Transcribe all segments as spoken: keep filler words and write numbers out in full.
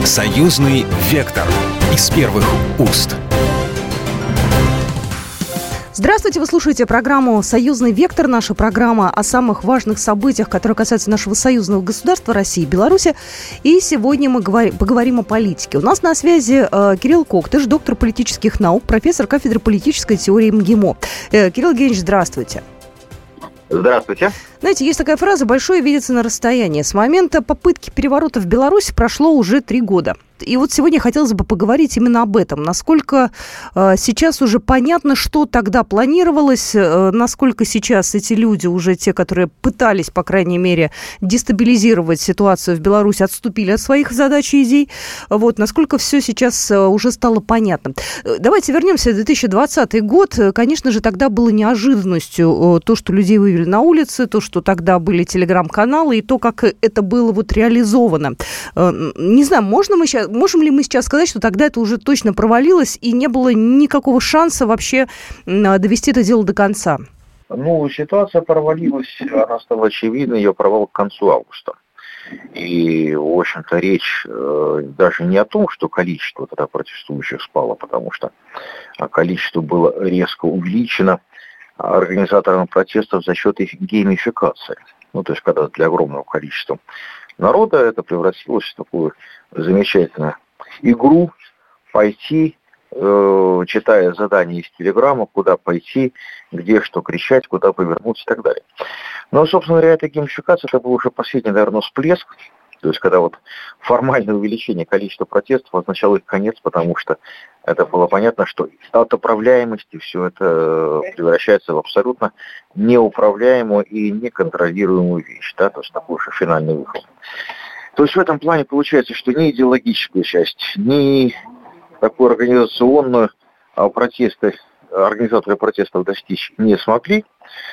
Союзный вектор из первых уст. Здравствуйте, вы слушаете программу «Союзный вектор». Наша программа о самых важных событиях, которые касаются нашего союзного государства России и Беларуси. И сегодня мы говорим, поговорим о политике. У нас на связи э, Кирилл Коктыш, доктор политических наук, профессор кафедры политической теории МГИМО. Э, Кирилл Евгеньевич, здравствуйте. Здравствуйте. Знаете, есть такая фраза «большое видится на расстоянии». С момента попытки переворота в Беларуси прошло уже три года. И вот сегодня хотелось бы поговорить именно об этом. Насколько э, сейчас уже понятно, что тогда планировалось, э, насколько сейчас эти люди, уже те, которые пытались, по крайней мере, дестабилизировать ситуацию в Беларуси, отступили от своих задач и идей. Вот, насколько все сейчас э, уже стало понятно. Давайте вернемся в две тысячи двадцатый год. Конечно же, тогда было неожиданностью э, то, что людей вывели на улицы, то, что тогда были телеграм-каналы, и то, как это было вот реализовано. Э, не знаю, можно мы сейчас... Можем ли мы сейчас сказать, что тогда это уже точно провалилось и не было никакого шанса вообще довести это дело до конца? Ну, ситуация провалилась, она стала очевидной, ее провал к концу августа. И, в общем-то, речь э, даже не о том, что количество тогда протестующих спало, потому что количество было резко увеличено организаторами протестов за счет их геймификации. Ну, то есть, когда для огромного количества народа это превратилось в такую замечательную игру, пойти, э, читая задания из телеграмма, куда пойти, где что кричать, куда повернуться и так далее. Но, собственно говоря, эта геймификация, это был уже последний, наверное, всплеск, то есть когда вот формальное увеличение количества протестов означало их конец, потому что это было понятно, что от управляемости все это превращается в абсолютно неуправляемую и неконтролируемую вещь, да, то есть такой же финальный выход. То есть в этом плане получается, что ни идеологическую часть, ни такую организационную а протесты, организаторы протестов достичь не смогли.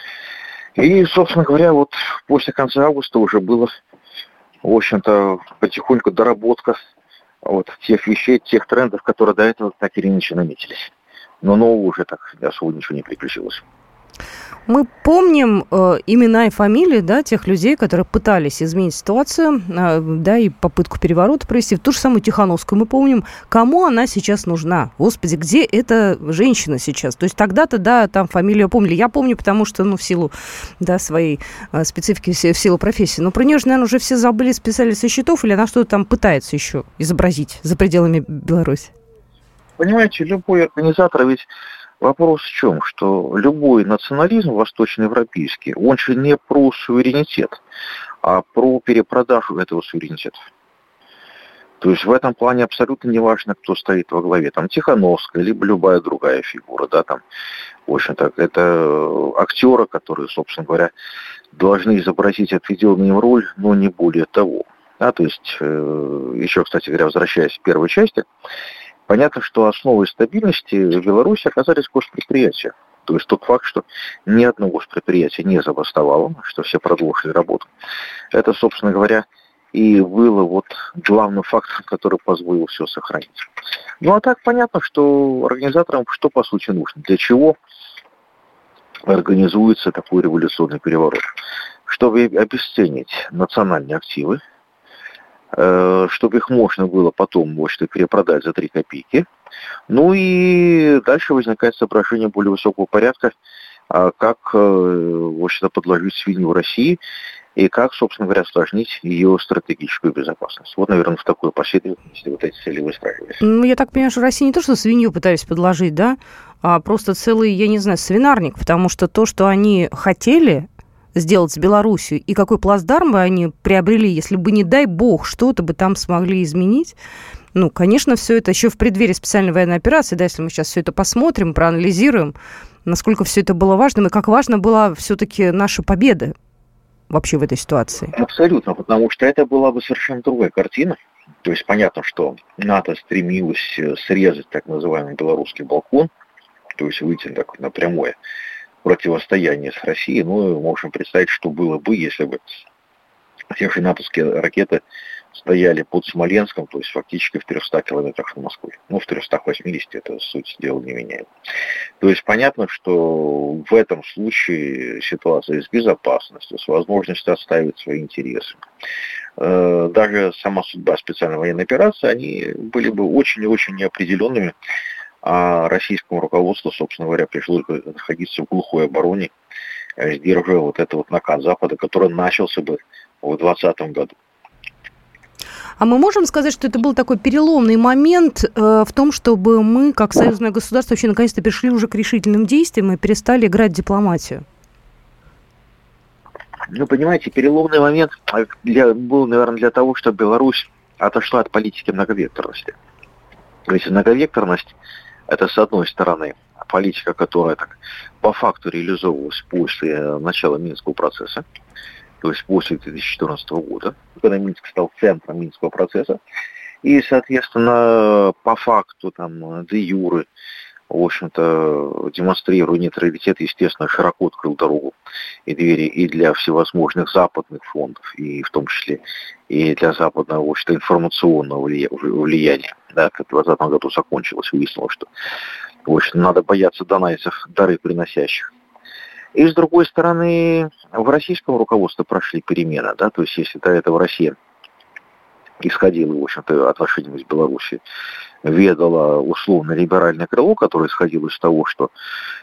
И, собственно говоря, вот после конца августа уже было, в общем-то, потихоньку доработка вот тех вещей, тех трендов, которые до этого так или иначе наметились. Но нового уже так особо ничего не приключилось. Мы помним э, имена и фамилии, да, тех людей, которые пытались изменить ситуацию, э, да, и попытку переворота провести. Ту же самую Тихановскую мы помним. Кому она сейчас нужна? Господи, где эта женщина сейчас? То есть тогда-то, да, там фамилию помнили. Я помню, потому что, ну, в силу, да, своей э, специфики, в силу профессии. Но про нее же, наверное, уже все забыли, списали со счетов, или она что-то там пытается еще изобразить за пределами Беларуси? Понимаете, любой организатор ведь... Вопрос в чем? Что любой национализм восточноевропейский, он же не про суверенитет, а про перепродажу этого суверенитета. То есть в этом плане абсолютно не важно, кто стоит во главе. Там Тихановская, либо любая другая фигура. Да, там, в общем-то, это актеры, которые, собственно говоря, должны изобразить отведенную им роль, но не более того. Да, то есть, еще, кстати говоря, возвращаясь к первой части, понятно, что основой стабильности в Беларуси оказались госпредприятия. То есть тот факт, что ни одно госпредприятие не забастовало, что все продолжили работу. Это, собственно говоря, и было вот главным фактором, который позволил все сохранить. Ну а так понятно, что организаторам что по сути нужно, для чего организуется такой революционный переворот. Чтобы обесценить национальные активы, чтобы их можно было потом, в общем-то, перепродать за три копейки. Ну и дальше возникает соображение более высокого порядка, как, в общем-то, подложить свинью России и как, собственно говоря, осложнить ее стратегическую безопасность. Вот, наверное, в такой последовательности вот эти цели выстраивались. Ну, я так понимаю, что Россия не то, что свинью пытались подложить, да, а просто целый, я не знаю, свинарник, потому что то, что они хотели сделать с Беларусью, и какой плацдарм бы они приобрели, если бы, не дай бог, что-то бы там смогли изменить. Ну, конечно, все это еще в преддверии специальной военной операции, да, если мы сейчас все это посмотрим, проанализируем, насколько все это было важным, и как важна была все-таки наша победа вообще в этой ситуации. Абсолютно, потому что это была бы совершенно другая картина. То есть понятно, что НАТО стремилось срезать так называемый белорусский балкон, то есть выйти так на прямое противостояние с Россией. Ну, можем представить, что было бы, если бы те же натовские ракеты стояли под Смоленском, то есть фактически в трехстах километрах от Москвы. Ну, в трехстах восьмидесяти, это суть дела не меняет. То есть понятно, что в этом случае ситуация с безопасностью, с возможностью отстаивать свои интересы, даже сама судьба специальной военной операции, они были бы очень и очень неопределенными, а российскому руководству, собственно говоря, пришлось бы находиться в глухой обороне, сдерживая вот этот вот накат Запада, который начался бы в двадцатом году. А мы можем сказать, что это был такой переломный момент э, в том, чтобы мы, как союзное государство, вообще наконец-то перешли уже к решительным действиям и перестали играть в дипломатию? Ну, понимаете, переломный момент для, был, наверное, для того, чтобы Беларусь отошла от политики многовекторности. То есть многовекторность – это, с одной стороны, политика, которая так, по факту реализовывалась после начала Минского процесса, то есть после две тысячи четырнадцатого года, когда Минск стал центром Минского процесса, и, соответственно, по факту, там, де юре, в общем-то, демонстрируя нейтралитет, естественно, широко открыл дорогу и двери и для всевозможных западных фондов, и в том числе и для западного, в общем-то, информационного влияния. Да, как в двадцатом году закончилось, выяснилось, что, в общем, надо бояться донайцев, дары приносящих. И, с другой стороны, в российском руководстве прошли перемены, да, то есть, если до этого Россия исходила, в общем-то, отношениями с Беларусью, ведала условно-либеральное крыло, которое исходило из того, что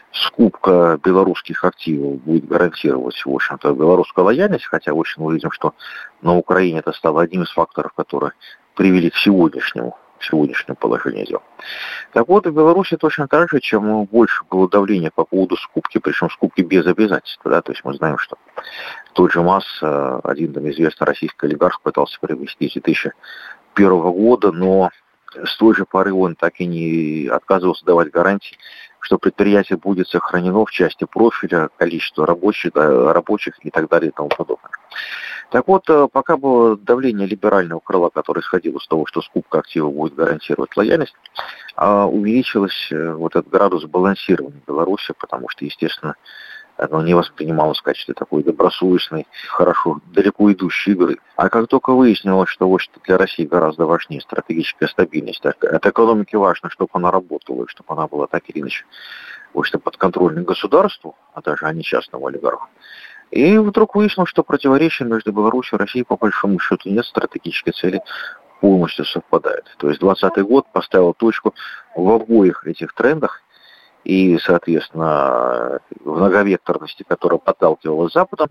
скупка белорусских активов будет гарантировать, в общем-то, белорусскую лояльность, хотя, в общем, мы видим, что на Украине это стало одним из факторов, которые привели к сегодняшнему сегодняшнее положение дел. Так вот, в Беларуси точно так же, чем больше было давления по поводу скупки, причем скупки без обязательств. Да? То есть мы знаем, что тот же МАЗ, один там известный российский олигарх, пытался приобрести с две тысячи первого года, но с той же поры он так и не отказывался давать гарантии, что предприятие будет сохранено в части профиля, количества рабочих, да, рабочих и так далее и тому подобное. Так вот, пока было давление либерального крыла, которое исходило из того, что скупка активов будет гарантировать лояльность, увеличилось вот этот градус балансирования Беларуси, потому что, естественно, оно не воспринималось в качестве такой добросовестной, хорошо, далеко идущей игры. А как только выяснилось, что вот для России гораздо важнее стратегическая стабильность, от экономики важно, чтобы она работала, и чтобы она была так или иначе вот, что подконтрольной государству, а даже а не частному олигарху. И вдруг выяснилось, что противоречия между Беларусью и Россией по большому счету нет, стратегические цели полностью совпадают. То есть двадцатый год поставил точку в обоих этих трендах, и, соответственно, в многовекторности, которая подталкивала Западом,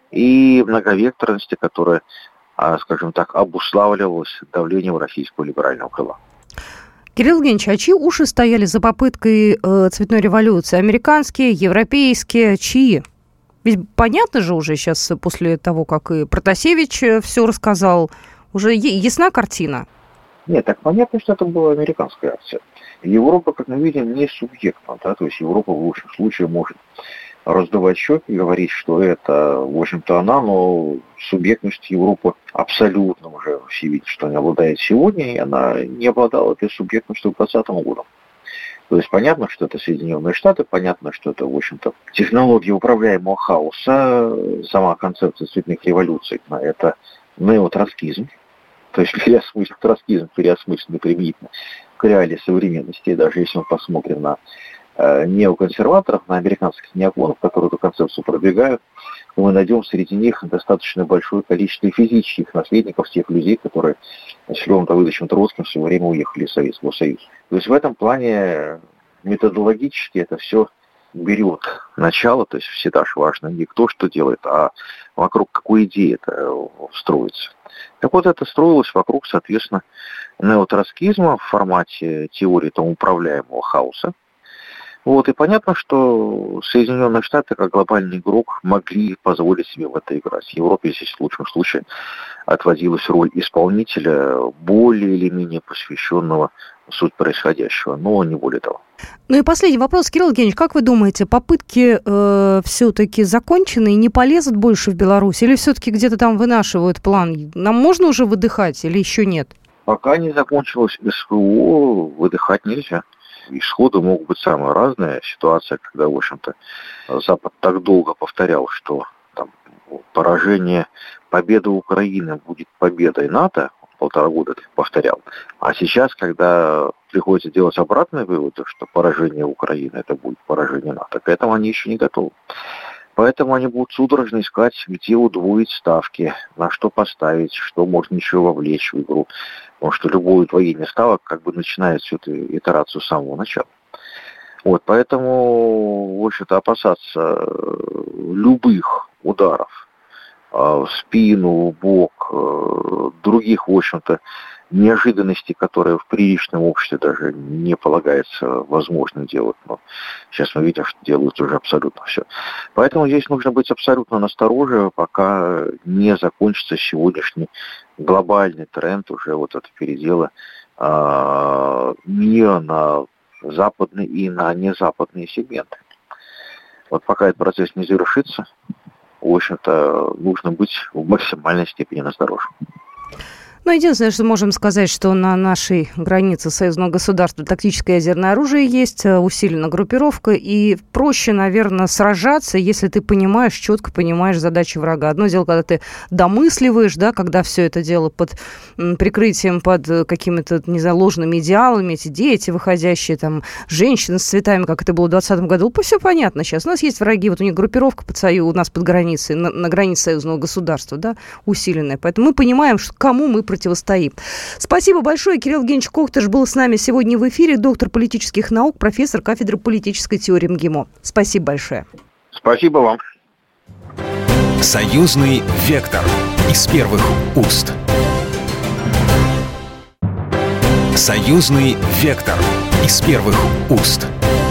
и многовекторности, которая, скажем так, обуславливалась давлением российского либерального крыла. Кирилл Евгеньевич, а чьи уши стояли за попыткой э, цветной революции? Американские, европейские, чьи? Ведь понятно же уже сейчас, после того, как и Протасевич все рассказал, уже ясна картина? Нет, так понятно, что это была американская акция. Европа, как мы видим, не субъектна, да, то есть Европа в лучшем случае может раздувать щеки и говорить, что это, в общем-то, она, но субъектность Европы абсолютно уже все видят, что не обладает сегодня, и она не обладала этой субъектностью в двадцатом году. То есть понятно, что это Соединенные Штаты, понятно, что это, в общем-то, технология управляемого хаоса, сама концепция цветных революций, это неотроцкизм, то есть переосмыслен, троцкизм переосмысленный применительно к реалии современности. И даже если мы посмотрим на э, неоконсерваторов, на американских неоконов, которые эту концепцию продвигают, мы найдем среди них достаточно большое количество физических наследников тех людей, которые с Львом Давыдовичем Троцким в свое время уехали из Советского Союза. То есть в этом плане методологически это все берет начало, то есть всегда же важно не кто что делает, а вокруг какой идеи это строится. Так вот, это строилось вокруг, соответственно, неотроцкизма в формате теории там, управляемого хаоса. Вот, и понятно, что Соединенные Штаты, как глобальный игрок, могли позволить себе в это играть. Европе здесь в лучшем случае отводилась роль исполнителя, более или менее посвященного суть происходящего, но не более того. Ну и последний вопрос, Кирилл Евгеньевич, как вы думаете, попытки э, все-таки закончены и не полезут больше в Беларусь, или все-таки где-то там вынашивают план? Нам можно уже выдыхать или еще нет? Пока не закончилось СВО, выдыхать нельзя. Исходы могут быть самые разные. Ситуация, когда, в общем-то, Запад так долго повторял, что там, поражение, победа Украины будет победой НАТО, полтора года это повторял. А сейчас, когда приходится делать обратный вывод, что поражение Украины это будет поражение НАТО, к этому они еще не готовы. Поэтому они будут судорожно искать, где удвоить ставки, на что поставить, что можно еще вовлечь в игру. Потому что любое удвоение ставок как бы начинает всю эту итерацию с самого начала. Вот, поэтому, в общем-то, опасаться любых ударов в спину, в бок, других, в общем-то, неожиданностей, которые в приличном обществе даже не полагается возможным делать. Но сейчас мы видим, что делают уже абсолютно все. Поэтому здесь нужно быть абсолютно настороже, пока не закончится сегодняшний глобальный тренд уже вот это передела а, мира на западные и на незападные сегменты. Вот пока этот процесс не завершится, в общем-то, нужно быть в максимальной степени настороже. Ну, единственное, что можем сказать, что на нашей границе союзного государства тактическое ядерное оружие есть, усилена группировка, и проще, наверное, сражаться, если ты понимаешь, четко понимаешь задачи врага. Одно дело, когда ты домысливаешь, да, когда все это дело под прикрытием, под какими-то, не знаю, ложными идеалами, эти дети выходящие, там, женщины с цветами, как это было в двадцатом году, все понятно сейчас. У нас есть враги, вот у них группировка под сою, у нас под границей, на, на границе союзного государства, да, усиленная. Поэтому мы понимаем, что, кому мы противостоим. Спасибо большое. Кирилл Евгеньевич Кохтыш был с нами сегодня в эфире, доктор политических наук, профессор кафедры политической теории МГИМО. Спасибо большое. Спасибо вам. Союзный вектор из первых уст. Союзный вектор из первых уст.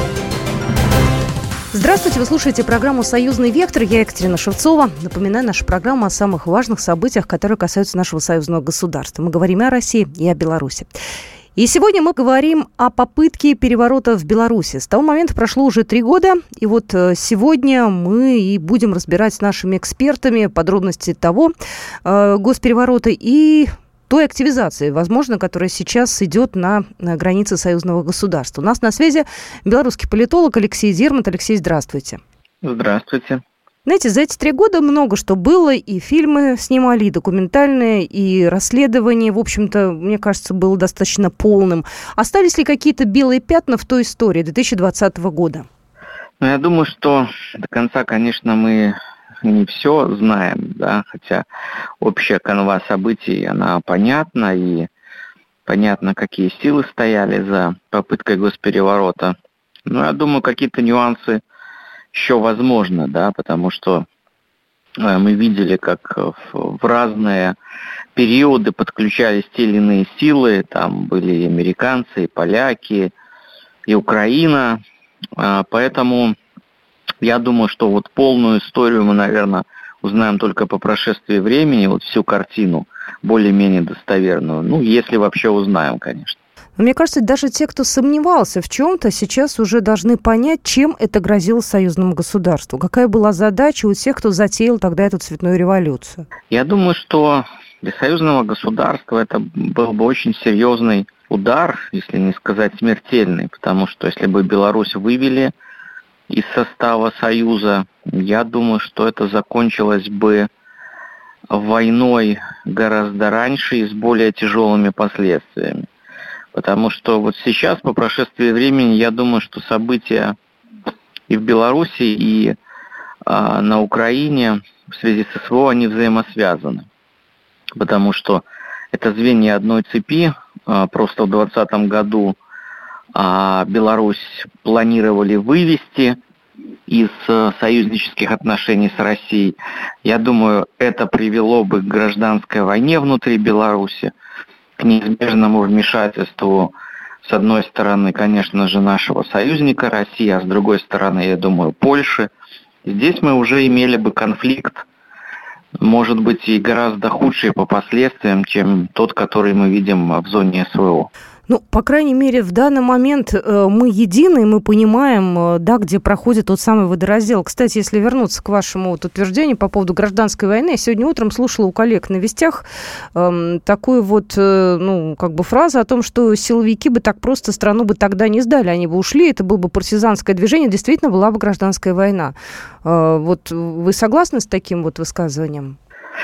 Здравствуйте, вы слушаете программу «Союзный вектор». Я Екатерина Шевцова. Напоминаю, наша программа о самых важных событиях, которые касаются нашего союзного государства. Мы говорим и о России, и о Беларуси. И сегодня мы говорим о попытке переворота в Беларуси. С того момента прошло уже три года, и вот сегодня мы и будем разбирать с нашими экспертами подробности того э, госпереворота и той активизации, возможно, которая сейчас идет на, на границе союзного государства. У нас на связи белорусский политолог Алексей Дермат. Алексей, здравствуйте. Здравствуйте. Знаете, за эти три года много что было, и фильмы снимали, и документальные, и расследование, в общем-то, мне кажется, было достаточно полным. Остались ли какие-то белые пятна в той истории две тысячи двадцатого года? Ну, я думаю, что до конца, конечно, мы не все знаем, да, хотя общая канва событий, она понятна, и понятно, какие силы стояли за попыткой госпереворота. Но я думаю, какие-то нюансы еще возможно, да, потому что мы видели, как в разные периоды подключались те или иные силы, там были и американцы, и поляки, и Украина, поэтому я думаю, что вот полную историю мы, наверное, узнаем только по прошествии времени, вот всю картину более-менее достоверную, ну, если вообще узнаем, конечно. Но мне кажется, даже те, кто сомневался в чем-то, сейчас уже должны понять, чем это грозило союзному государству. Какая была задача у тех, кто затеял тогда эту цветную революцию? Я думаю, что для союзного государства это был бы очень серьезный удар, если не сказать смертельный, потому что если бы Беларусь вывели из состава Союза, я думаю, что это закончилось бы войной гораздо раньше и с более тяжелыми последствиями. Потому что вот сейчас, по прошествии времени, я думаю, что события и в Беларуси, и а, на Украине в связи с СВО, они взаимосвязаны. Потому что это звенья одной цепи. А, просто в двадцатом году а, Беларусь планировали вывести из союзнических отношений с Россией. Я думаю, это привело бы к гражданской войне внутри Беларуси, к неизбежному вмешательству, с одной стороны, конечно же, нашего союзника России, а с другой стороны, я думаю, Польши. Здесь мы уже имели бы конфликт, может быть, и гораздо худший по последствиям, чем тот, который мы видим в зоне СВО. Ну, по крайней мере, в данный момент э, мы едины, мы понимаем, э, да, где проходит тот самый водораздел. Кстати, если вернуться к вашему вот утверждению по поводу гражданской войны, я сегодня утром слушала у коллег на Вестях э, такую вот, э, ну, как бы фразу о том, что силовики бы так просто страну бы тогда не сдали, они бы ушли, это было бы партизанское движение, действительно была бы гражданская война. Э, вот вы согласны с таким вот высказыванием?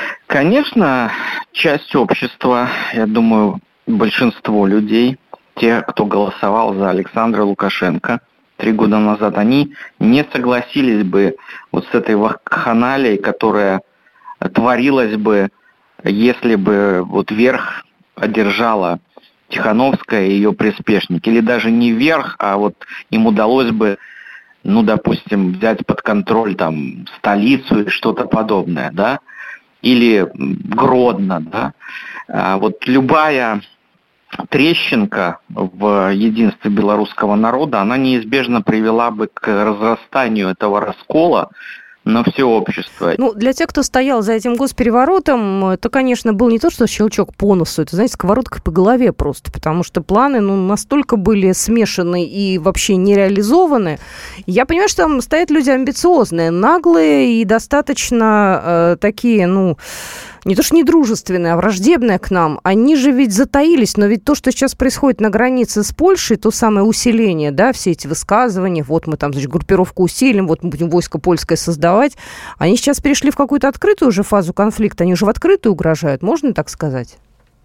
Конечно, часть общества, я думаю, большинство людей, те, кто голосовал за Александра Лукашенко три года назад, они не согласились бы вот с этой вакханалией, которая творилась бы, если бы вот верх одержала Тихановская и ее приспешники. Или даже не верх, а вот им удалось бы, ну, допустим, взять под контроль там столицу или что-то подобное, да, или Гродно, да. А вот любая трещинка в единстве белорусского народа, она неизбежно привела бы к разрастанию этого раскола на все общество. Ну, для тех, кто стоял за этим госпереворотом, это, конечно, был не то, что щелчок по носу, это, знаете, сковородкой по голове просто, потому что планы, ну, настолько были смешаны и вообще не реализованы. Я понимаю, что там стоят люди амбициозные, наглые и достаточно э, такие, ну, не то что недружественные, а враждебные к нам. Они же ведь затаились, но ведь то, что сейчас происходит на границе с Польшей, то самое усиление, да, все эти высказывания, вот мы там, значит, группировку усилим, вот мы будем войско польское создавать, они сейчас перешли в какую-то открытую уже фазу конфликта, они уже в открытую угрожают, можно так сказать?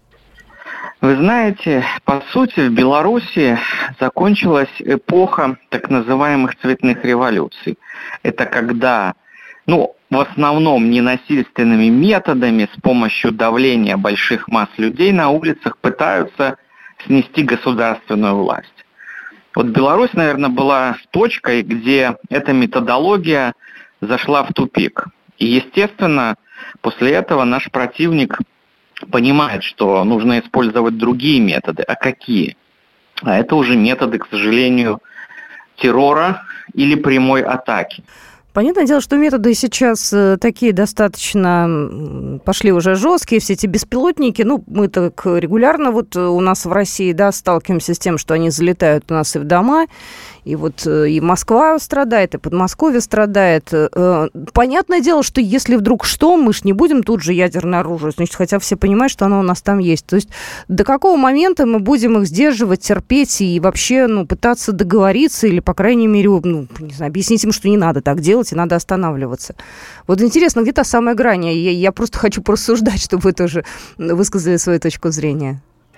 Вы знаете, по сути, в Беларуси закончилась эпоха так называемых цветных революций. Это когда, ну, в основном ненасильственными методами, с помощью давления больших масс людей на улицах пытаются снести государственную власть. Вот Беларусь, наверное, была точкой, где эта методология зашла в тупик. И, естественно, после этого наш противник понимает, что нужно использовать другие методы. А какие? А это уже методы, к сожалению, террора или прямой атаки. Понятное дело, что методы сейчас такие достаточно пошли уже жесткие, все эти беспилотники, ну, мы так регулярно вот у нас в России, да, сталкиваемся с тем, что они залетают у нас и в дома, и вот и Москва страдает, и Подмосковье страдает. Понятное дело, что если вдруг что, мы ж не будем тут же ядерное оружие, значит, хотя все понимают, что оно у нас там есть. То есть до какого момента мы будем их сдерживать, терпеть и вообще, ну, пытаться договориться или, по крайней мере, ну, не знаю, объяснить им, что не надо так делать и надо останавливаться. Вот интересно, где та самая грань? Я, я просто хочу порассуждать, чтобы вы тоже высказали свою точку зрения.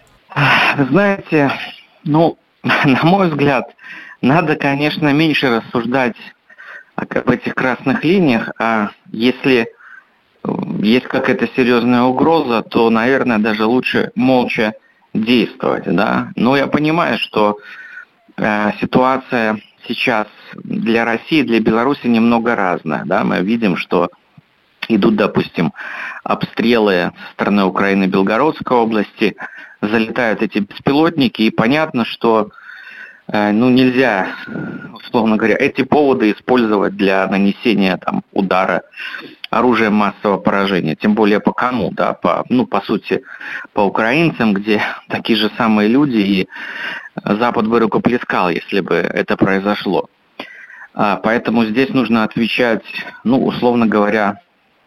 Вы знаете, ну, на мой взгляд, надо, конечно, меньше рассуждать об этих красных линиях, а если есть какая-то серьезная угроза, то, наверное, даже лучше молча действовать, да. Но я понимаю, что э, ситуация сейчас для России, для Беларуси немного разная, да. Мы видим, что идут, допустим, обстрелы со стороны Украины, Белгородской области, залетают эти беспилотники, и понятно, что ну, нельзя, условно говоря, эти поводы использовать для нанесения там удара оружием массового поражения, тем более по кому, да, по, ну, по сути, по украинцам, где такие же самые люди, и Запад бы рукоплескал, если бы это произошло. А, поэтому здесь нужно отвечать, ну, условно говоря,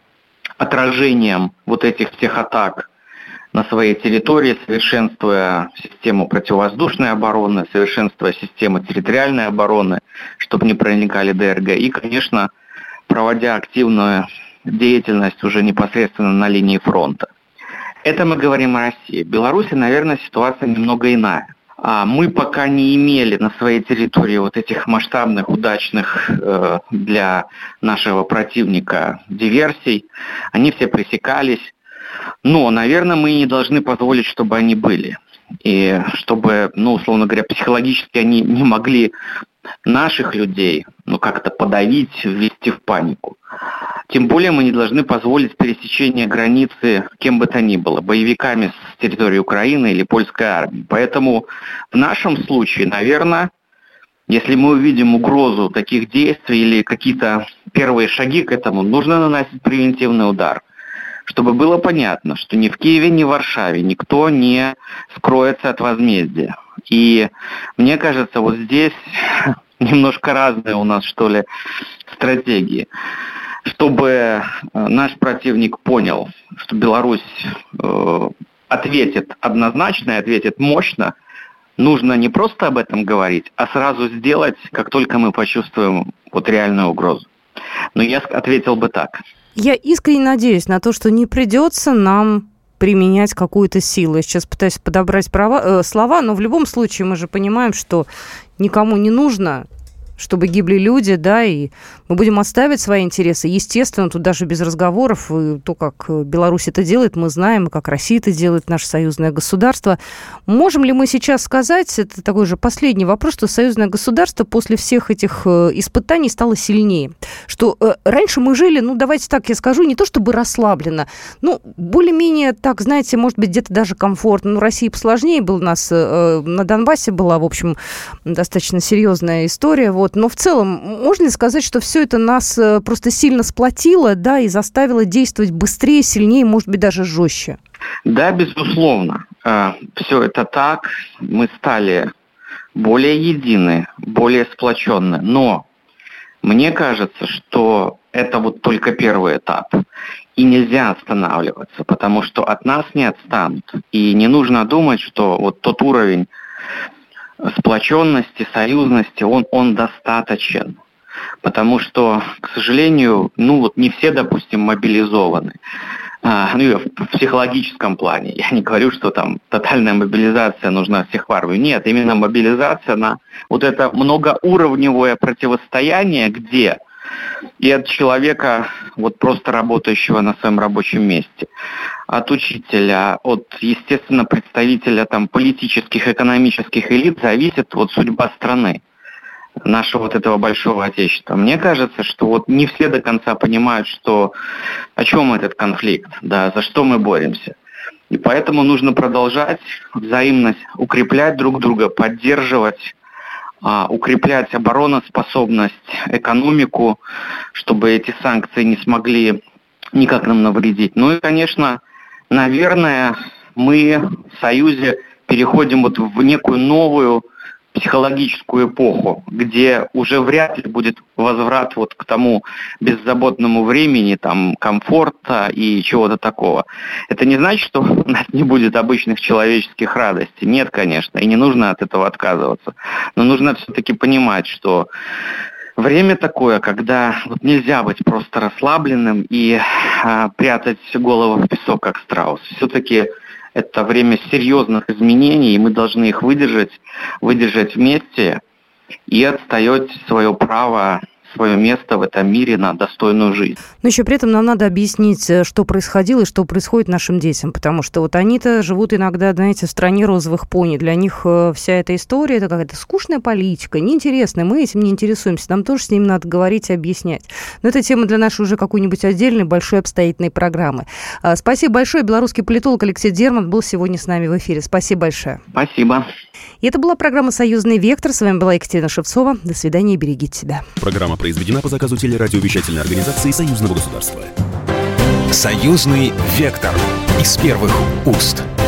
отражением вот этих всех атак на своей территории, совершенствуя систему противовоздушной обороны, совершенствуя систему территориальной обороны, чтобы не проникали ДРГ, и, конечно, проводя активную деятельность уже непосредственно на линии фронта. Это мы говорим о России. В Беларуси, наверное, ситуация немного иная. А мы пока не имели на своей территории вот этих масштабных, удачных э, для нашего противника диверсий. Они все пресекались. Но, наверное, мы не должны позволить, чтобы они были. И чтобы, ну, условно говоря, психологически они не могли наших людей, ну, как-то подавить, ввести в панику. Тем более мы не должны позволить пересечение границы кем бы то ни было, боевиками с территории Украины или польской армии. Поэтому в нашем случае, наверное, если мы увидим угрозу таких действий или какие-то первые шаги к этому, нужно наносить превентивный удар. Чтобы было понятно, что ни в Киеве, ни в Варшаве никто не скроется от возмездия. И мне кажется, вот здесь немножко разные у нас, что ли, стратегии. Чтобы наш противник понял, что Беларусь э, ответит однозначно и ответит мощно, нужно не просто об этом говорить, а сразу сделать, как только мы почувствуем вот реальную угрозу. Но я ответил бы так. Я искренне надеюсь на то, что не придется нам применять какую-то силу. Я сейчас пытаюсь подобрать права, э, слова, но в любом случае мы же понимаем, что никому не нужно, чтобы гибли люди, да, и мы будем отстаивать свои интересы. Естественно, тут даже без разговоров, и то, как Беларусь это делает, мы знаем, и как Россия это делает, наше союзное государство. Можем ли мы сейчас сказать, это такой же последний вопрос, что союзное государство после всех этих испытаний стало сильнее? Что э, раньше мы жили, ну, давайте так я скажу, не то чтобы расслабленно, ну, более-менее так, знаете, может быть, где-то даже комфортно. Ну, Россия посложнее была у нас, э, на Донбассе была, в общем, достаточно серьезная история, вот. Но в целом, можно ли сказать, что все это нас просто сильно сплотило, да, и заставило действовать быстрее, сильнее, может быть, даже жестче? Да, безусловно. Все это так. Мы стали более едины, более сплоченны. Но мне кажется, что это вот только первый этап. И нельзя останавливаться, потому что от нас не отстанут. И не нужно думать, что вот тот уровень сплоченности, союзности, он, он достаточен. Потому что, к сожалению, ну вот не все, допустим, мобилизованы. А, ну, в психологическом плане. Я не говорю, что там тотальная мобилизация нужна всех в армию. Нет, именно мобилизация на вот это многоуровневое противостояние, где и от человека, вот просто работающего на своем рабочем месте, от учителя, от, естественно, представителя там политических, экономических элит зависит вот судьба страны, нашего вот этого большого отечества. Мне кажется, что вот не все до конца понимают, что о чем этот конфликт, да, за что мы боремся. И поэтому нужно продолжать взаимность, укреплять друг друга, поддерживать, укреплять обороноспособность, экономику, чтобы эти санкции не смогли никак нам навредить. Ну и, конечно, наверное, мы в Союзе переходим вот в некую новую психологическую эпоху, где уже вряд ли будет возврат вот к тому беззаботному времени, там, комфорта и чего-то такого. Это не значит, что у нас не будет обычных человеческих радостей. Нет, конечно, и не нужно от этого отказываться. Но нужно все-таки понимать, что время такое, когда вот нельзя быть просто расслабленным и а, прятать голову в песок, как страус. Все-таки это время серьезных изменений, и мы должны их выдержать, выдержать вместе и отстоять свое право, свое место в этом мире на достойную жизнь. Но еще при этом нам надо объяснить, что происходило и что происходит нашим детям, потому что вот они-то живут иногда, знаете, в стране розовых пони. Для них вся эта история – это какая-то скучная политика, неинтересная. Мы этим не интересуемся, нам тоже с ними надо говорить и объяснять. Но это тема для нашей уже какой-нибудь отдельной, большой обстоятельной программы. Спасибо большое. Белорусский политолог Алексей Дерман был сегодня с нами в эфире. Спасибо большое. Спасибо. И это была программа «Союзный вектор». С вами была Екатерина Шевцова. До свидания и берегите себя. Программа произведена по заказу телерадиовещательной организации Союзного государства. «Союзный вектор» из первых уст.